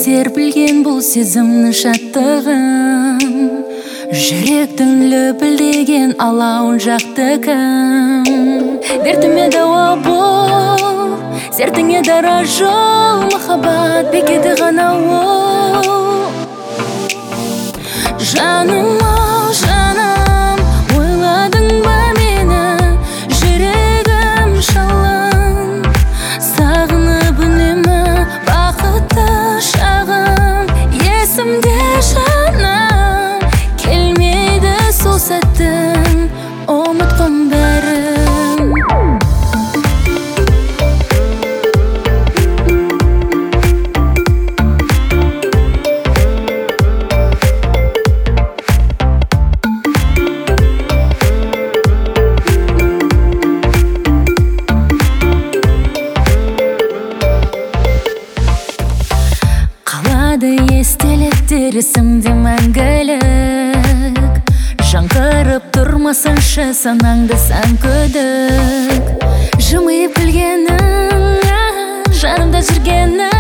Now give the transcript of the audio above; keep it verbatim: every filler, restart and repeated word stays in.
серпілген бұл сезімнің шаттығын, жүректің лүпілдеген алауын жақты кім. Дертіме дауа бол, сертіңе дара жол, махаббат бекеті ғана ол. Жаным ау, жаным, ойладың ба мені, жүрегім шалын, сағынып үнемі бақытты шағым. Есімде жаным, келмейді сол сәттің, ұмытқым бәрін. Естеліктер есімде мәңгілік, жаңғырып тұрмасыншы санаңды сан күдік. Жымиып күлгенің, жанымда жүргенің,